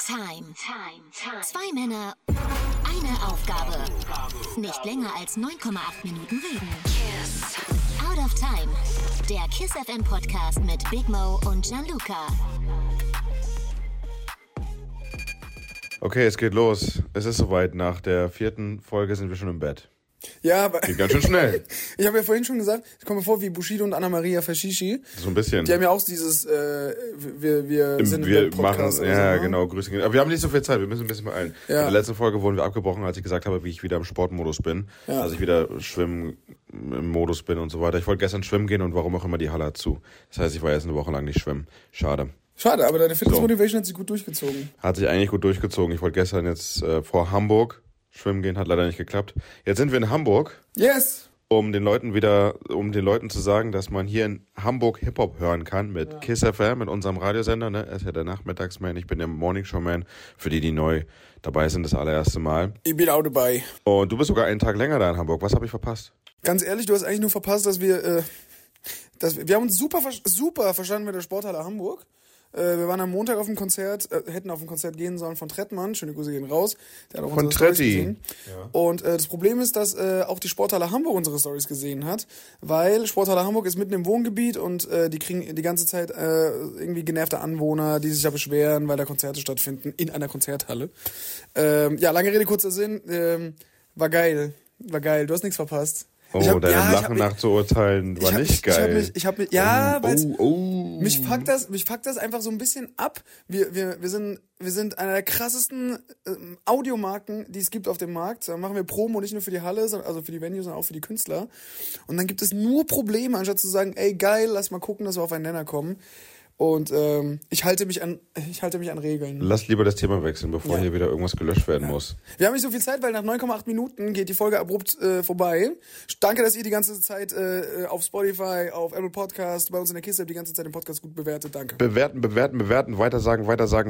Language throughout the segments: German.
Time. Zwei Männer, eine Aufgabe. Nicht länger als 9,8 Minuten reden. Out of Time. Der KISS FM Podcast mit Big Mo und Gianluca. Okay, es geht los. Es ist soweit. Nach der 4. Folge sind wir schon im Bett. Ja, aber geht ganz schön schnell. Ich habe ja vorhin schon gesagt, ich komme mir vor wie Bushido und Anna-Maria Fashishi. So ein bisschen. Die haben ja auch dieses, wir sind wir im Podcast. machen, ja, so, genau, Grüße gehen. Aber wir haben nicht so viel Zeit, wir müssen ein bisschen beeilen. Ja. In der letzten Folge wurden wir abgebrochen, als ich gesagt habe, wie ich wieder im Sportmodus bin. Ja. Also ich wieder schwimmen im Modus bin und so weiter. Ich wollte gestern schwimmen gehen und warum auch immer die Halle hat zu. Das heißt, ich war jetzt eine Woche lang nicht schwimmen. Schade, aber deine Fitness-Motivation hat sich gut durchgezogen. Hat sich eigentlich gut durchgezogen. Ich wollte gestern jetzt vor Hamburg schwimmen gehen, hat leider nicht geklappt. Jetzt sind wir in Hamburg. Yes! Um den Leuten zu sagen, dass man hier in Hamburg Hip-Hop hören kann mit KISS FM, mit unserem Radiosender, ne? Er ist ja der Nachmittagsman, ich bin der Morningshow-Man. Für die neu dabei sind, das allererste Mal. Ich bin auch dabei. Und du bist sogar einen Tag länger da in Hamburg. Was habe ich verpasst? Ganz ehrlich, du hast eigentlich nur verpasst, dass wir haben uns super verstanden mit der Sporthalle Hamburg. Wir waren am Montag auf dem Konzert, hätten auf ein Konzert gehen sollen von Trettmann. Schöne Grüße gehen raus. Der hat auch von Tretti. Ja. Und das Problem ist, dass auch die Sporthalle Hamburg unsere Stories gesehen hat, weil Sporthalle Hamburg ist mitten im Wohngebiet und die kriegen die ganze Zeit irgendwie genervte Anwohner, die sich da beschweren, weil da Konzerte stattfinden in einer Konzerthalle. Lange Rede, kurzer Sinn. War geil. Du hast nichts verpasst. Deinem Lachen nach zu urteilen war nicht geil. Mich fuckt das einfach so ein bisschen ab. Wir sind einer der krassesten Audiomarken, die es gibt auf dem Markt. Da machen wir Promo nicht nur für die Halle, also für die Venues, sondern auch für die Künstler. Und dann gibt es nur Probleme, anstatt zu sagen, ey geil, lass mal gucken, dass wir auf einen Nenner kommen. Und ich halte mich an Regeln. Lass lieber das Thema wechseln, bevor hier wieder irgendwas gelöscht werden muss. Wir haben nicht so viel Zeit, weil nach 9,8 Minuten geht die Folge abrupt vorbei. Danke, dass ihr die ganze Zeit auf Spotify, auf Apple Podcast, bei uns in der Kiste die ganze Zeit den Podcast gut bewertet. Danke. Bewerten, weitersagen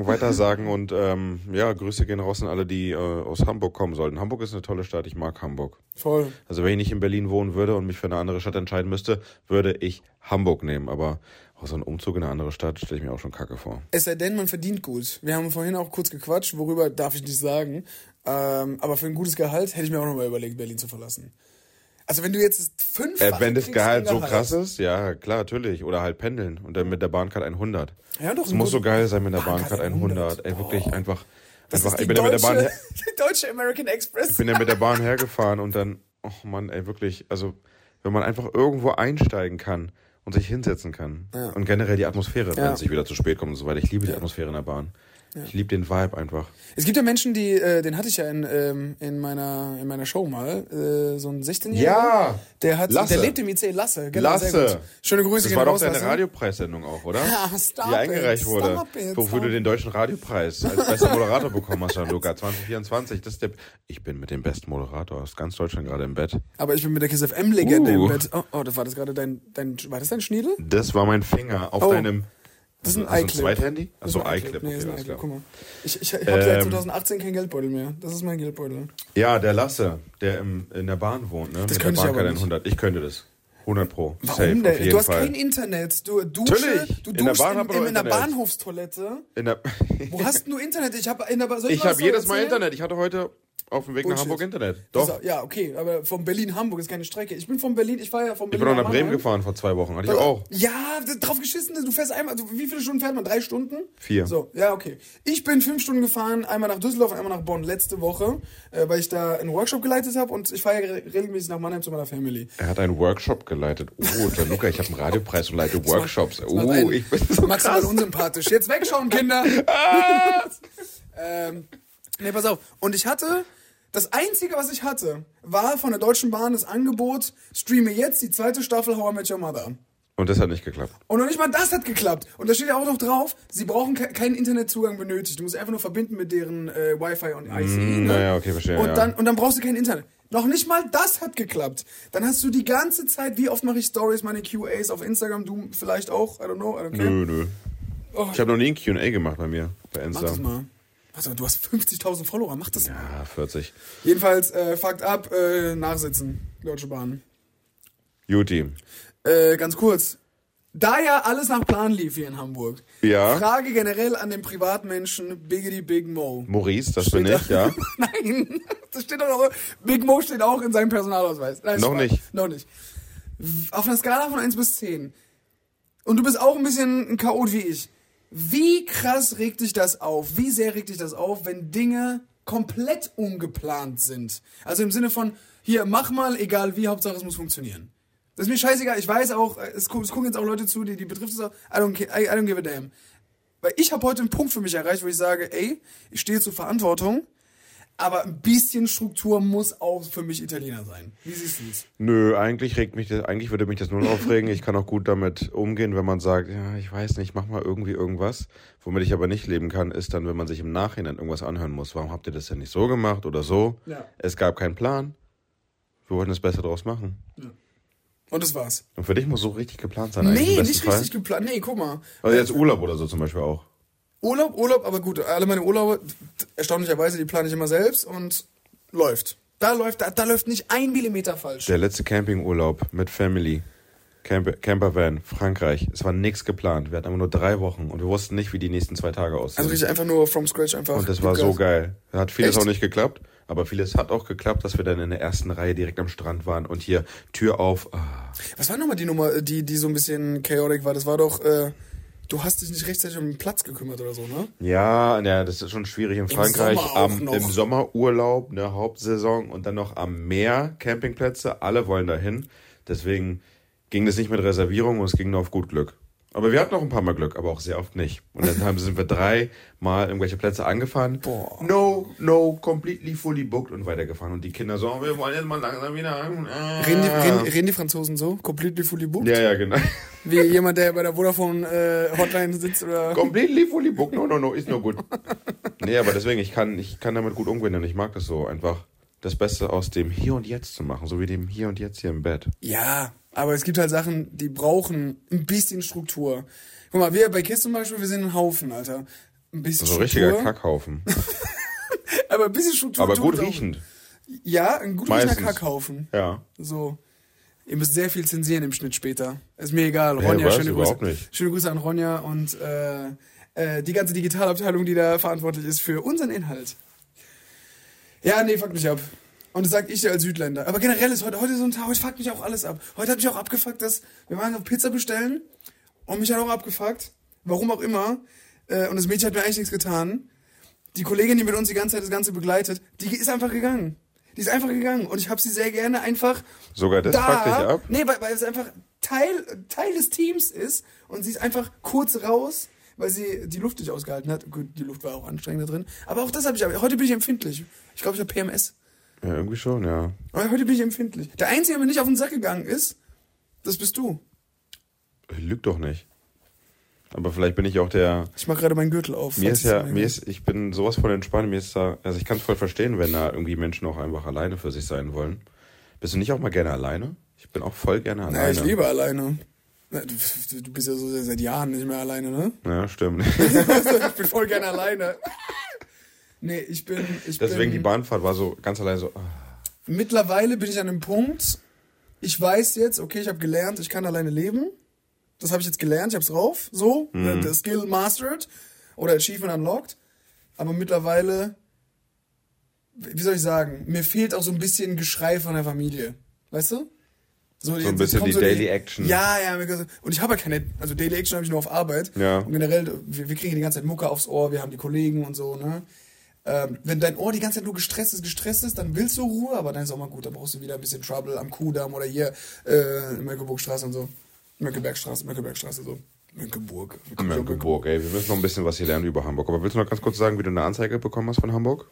und Grüße gehen raus an alle, die aus Hamburg kommen sollten. Hamburg ist eine tolle Stadt, ich mag Hamburg. Voll. Also wenn ich nicht in Berlin wohnen würde und mich für eine andere Stadt entscheiden müsste, würde ich Hamburg nehmen, aber auch so ein Umzug in eine andere Stadt stelle ich mir auch schon kacke vor. Es sei denn, man verdient gut. Wir haben vorhin auch kurz gequatscht, worüber darf ich nicht sagen. Aber für ein gutes Gehalt hätte ich mir auch nochmal überlegt, Berlin zu verlassen. Also wenn du jetzt 5 wenn das Gehalt so krass ist, ja klar, natürlich. Oder halt pendeln und dann mit der Bahncard 100. Ja, doch. Es muss so geil sein mit der Bahncard 100. Ey, wirklich einfach. Das ist ich bin ja mit der Bahn die deutsche American Express. Ich bin ja mit der Bahn hergefahren und dann, oh Mann, ey, wirklich, also wenn man einfach irgendwo einsteigen kann und sich hinsetzen kann. Ja. Und generell die Atmosphäre, wenn es sich wieder zu spät kommt und so weiter. Ich liebe die Atmosphäre in der Bahn. Ja. Ich liebe den Vibe einfach. Es gibt ja Menschen, die, den hatte ich ja in meiner Show mal, so ein 16-Jähriger. Ja! Der lebt im IC, Lasse. Genau, Lasse! Schöne Grüße. Das war doch deine Radiopreissendung auch, oder? Ja, die eingereicht wurde. Wofür du den deutschen Radiopreis als bester Moderator bekommen hast, Gianluca. 2024. Ich bin mit dem besten Moderator aus ganz Deutschland gerade im Bett. Aber ich bin mit der KISS FM-Legende im Bett. Oh, war das gerade war das dein Schniedel? Das war mein Finger auf deinem... Das ist ein iClip. Ein Zweithandy? Achso, iClip. Nee, das ist ein iClip. Guck mal. Ich habe seit 2018 keinen Geldbeutel mehr. Das ist mein Geldbeutel. Ja, der Lasse, der in der Bahn wohnt, ne? Das mit könnte der ich aber nicht. 100. Ich könnte das. 100 Pro. Warum denn? Du hast kein Internet. Du duschst in der Bahn in der Bahnhofstoilette. Wo hast du Internet? Ich habe jedes Mal Internet. Ich hatte heute auf dem Weg nach Hamburg Internet. Doch. Ja, okay, aber von Berlin-Hamburg ist keine Strecke. Ich bin von Berlin, ich war ja von Berlin. Ich bin auch nach Bremen gefahren vor 2 Wochen, hatte ich auch. Ja, drauf geschissen, du fährst einmal, wie viele Stunden fährt man? 3 Stunden? 4. So, ja, okay. Ich bin 5 Stunden gefahren, einmal nach Düsseldorf und einmal nach Bonn letzte Woche, weil ich da einen Workshop geleitet habe und ich fahre ja regelmäßig nach Mannheim zu meiner Family. Er hat einen Workshop geleitet. Oh, Gianluca, ich habe einen Radiopreis und leite Workshops. Ich bin so maximal unsympathisch. Jetzt wegschauen, Kinder! Nee, pass auf. Und das Einzige, was ich hatte, war von der Deutschen Bahn das Angebot, streame jetzt die 2. Staffel How I Met Your Mother. Und das hat nicht geklappt. Und noch nicht mal das hat geklappt. Und da steht ja auch noch drauf, sie brauchen keinen Internetzugang benötigt. Du musst einfach nur verbinden mit deren Wi-Fi und IC. Naja, okay, verstehe. Und dann brauchst du kein Internet. Noch nicht mal das hat geklappt. Dann hast du die ganze Zeit, wie oft mache ich Stories, meine QAs auf Instagram, du vielleicht auch, I don't know, I don't care. Nö. Oh. Ich habe noch nie ein Q&A gemacht bei mir, bei Insta. Mach das mal. Also, du hast 50.000 Follower, mach das mal. Ja, 40. Jedenfalls, fuckt ab, nachsitzen, Deutsche Bahn. Juti. Ganz kurz. Da ja alles nach Plan lief hier in Hamburg. Ja. Frage generell an den Privatmenschen Biggity Big Mo. Maurice, das bin ich, ja. Nein, das steht doch noch. Big Mo steht auch in seinem Personalausweis. Nein, Noch nicht. Noch nicht. Auf einer Skala von 1 bis 10. Und du bist auch ein bisschen ein Chaot wie ich. Wie krass regt dich das auf? Wie sehr regt dich das auf, wenn Dinge komplett ungeplant sind? Also im Sinne von, hier, mach mal, egal wie, Hauptsache es muss funktionieren. Das ist mir scheißegal, ich weiß auch, es gucken jetzt auch Leute zu, die betrifft es auch, I don't give a damn. Weil ich habe heute einen Punkt für mich erreicht, wo ich sage, ey, ich stehe zur Verantwortung, aber ein bisschen Struktur muss auch für mich Italiener sein. Wie siehst du es? Nö, eigentlich würde mich das null aufregen. Ich kann auch gut damit umgehen, wenn man sagt, ja, ich weiß nicht, mach mal irgendwie irgendwas. Womit ich aber nicht leben kann, ist dann, wenn man sich im Nachhinein irgendwas anhören muss. Warum habt ihr das denn nicht so gemacht oder so? Ja. Es gab keinen Plan. Wir wollten es besser draus machen. Ja. Und das war's. Und für dich muss so richtig geplant sein. Nee, nicht richtig geplant. Nee, guck mal. Also jetzt Urlaub oder so zum Beispiel auch. Urlaub, aber gut, alle meine Urlaube, erstaunlicherweise, die plane ich immer selbst und läuft. Da läuft nicht 1 Millimeter falsch. Der letzte Campingurlaub mit Family. Campervan, Frankreich. Es war nichts geplant. Wir hatten aber nur 3 Wochen und wir wussten nicht, wie die nächsten 2 Tage aussehen. Also richtig einfach nur from scratch einfach. Und das war so geil. Hat vieles Echt? auch nicht geklappt, aber vieles hat auch geklappt, dass wir dann in der ersten Reihe direkt am Strand waren und hier Tür auf. Was war nochmal die Nummer, die so ein bisschen chaotic war? Das war doch, du hast dich nicht rechtzeitig um den Platz gekümmert oder so, ne? Ja, das ist schon schwierig in Frankreich. Im Sommerurlaub, ne, Hauptsaison und dann noch am Meer, Campingplätze, alle wollen dahin. Deswegen ging das nicht mit Reservierung und es ging nur auf gut Glück. Aber wir hatten noch ein paar Mal Glück, aber auch sehr oft nicht. Und dann sind wir 3 Mal irgendwelche Plätze angefahren. Boah. No, completely fully booked und weitergefahren. Und die Kinder so, wir wollen jetzt mal langsam wieder. Reden die Franzosen so? Completely fully booked? Ja, genau. Wie jemand, der bei der Vodafone Hotline sitzt oder? Completely fully booked. No, ist nur gut. Nee, aber deswegen, ich kann damit gut umgehen und ich mag das so, einfach das Beste aus dem Hier und Jetzt zu machen, so wie dem Hier und Jetzt hier im Bett. Ja, aber es gibt halt Sachen, die brauchen ein bisschen Struktur. Guck mal, wir bei KISS zum Beispiel, wir sind ein Haufen, Alter. Ein bisschen so ein Struktur. richtiger Kackhaufen. Aber ein bisschen Struktur. Aber gut riechend. Ja, ein gut riechender Kackhaufen. Ja. So. Ihr müsst sehr viel zensieren im Schnitt später. Ist mir egal. Ronja, schöne Grüße. Nicht. Schöne Grüße an Ronja und die ganze Digitalabteilung, die da verantwortlich ist für unseren Inhalt. Ja, nee, fuck mich ab. Und das sag ich dir als Südländer. Aber generell ist heute so ein Tag, heute fuckt mich auch alles ab. Heute hat mich auch abgefuckt, dass wir waren auf Pizza bestellen und mich hat auch abgefuckt, warum auch immer. Und das Mädchen hat mir eigentlich nichts getan. Die Kollegin, die mit uns die ganze Zeit das Ganze begleitet, die ist einfach gegangen. Die ist einfach gegangen und ich habe sie sehr gerne einfach sogar das fuckt dich ab? Nee, weil es einfach Teil des Teams ist und sie ist einfach kurz raus, weil sie die Luft nicht ausgehalten hat. Gut, die Luft war auch anstrengend da drin. Aber auch das habe ich, heute bin ich empfindlich. Ich glaube, ich habe PMS. Ja, irgendwie schon, ja. Aber heute bin ich empfindlich. Der Einzige, der mir nicht auf den Sack gegangen ist, das bist du. Lüg doch nicht. Aber vielleicht bin ich auch der... Ich mach gerade meinen Gürtel auf. Ich bin sowas von entspannt. Also ich kann es voll verstehen, wenn da irgendwie Menschen auch einfach alleine für sich sein wollen. Bist du nicht auch mal gerne alleine? Ich bin auch voll gerne alleine. Ja, ich lebe alleine. Du bist ja so seit Jahren nicht mehr alleine, ne? Ja, stimmt. Ich bin voll gerne alleine. Nee, Deswegen die Bahnfahrt war so ganz allein so... Mittlerweile bin ich an einem Punkt, ich weiß jetzt, okay, ich habe gelernt, ich kann alleine leben. Das habe ich jetzt gelernt, ich habe es drauf, so. Der Skill mastered oder Achievement unlocked. Aber mittlerweile, wie soll ich sagen, mir fehlt auch so ein bisschen Geschrei von der Familie. Weißt du? So ein bisschen die Daily Action. Ja. Und ich habe ja keine, also Daily Action habe ich nur auf Arbeit. Ja. Und generell, wir kriegen die ganze Zeit Mucke aufs Ohr, wir haben die Kollegen und so, ne? Wenn dein Ohr die ganze Zeit nur gestresst ist, dann willst du Ruhe, aber dann ist auch mal gut, dann brauchst du wieder ein bisschen Trouble am Kuhdamm oder hier Mönckebergstraße und so. Mönckebergstraße, so. Mönckeberg, ey, wir müssen noch ein bisschen was hier lernen über Hamburg. Aber willst du noch ganz kurz sagen, wie du eine Anzeige bekommen hast von Hamburg?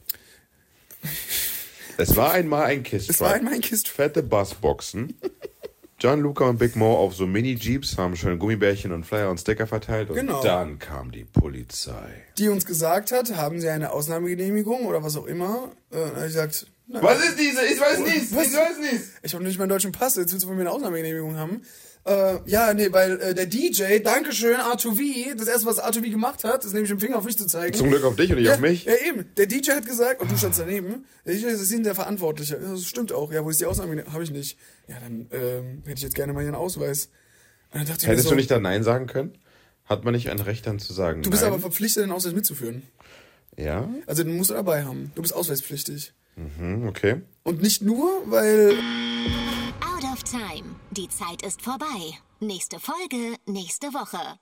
Es war einmal ein KISS-Truck. Fette Bassboxen. Gianluca und Big Mo auf so Mini-Jeeps haben schön Gummibärchen und Flyer und Sticker verteilt. Und dann kam die Polizei. Die uns gesagt hat, haben sie eine Ausnahmegenehmigung oder was auch immer. Dann habe ich gesagt... Was ist diese? Ich weiß nichts. Ich habe nicht meinen deutschen Pass, jetzt willst du von mir eine Ausnahmegenehmigung haben. Weil der DJ, Dankeschön, R2V, das erste, was R2V gemacht hat, ist nämlich den Finger auf mich zu zeigen. Zum Glück auf dich und nicht auf mich. Ja, eben. Der DJ hat gesagt, und du standst daneben, der DJ ist der Verantwortliche. Ja, das stimmt auch. Ja, wo ist die Ausnahmegenehmigung? Habe ich nicht. Ja, dann hätte ich jetzt gerne mal hier einen Ausweis. Hättest du nicht da Nein sagen können? Hat man nicht ein Recht dann zu sagen? Du bist aber verpflichtet, den Ausweis mitzuführen. Ja? Also den musst du dabei haben. Du bist ausweispflichtig. Okay. Und nicht nur, weil... Out of Time. Die Zeit ist vorbei. Nächste Folge, nächste Woche.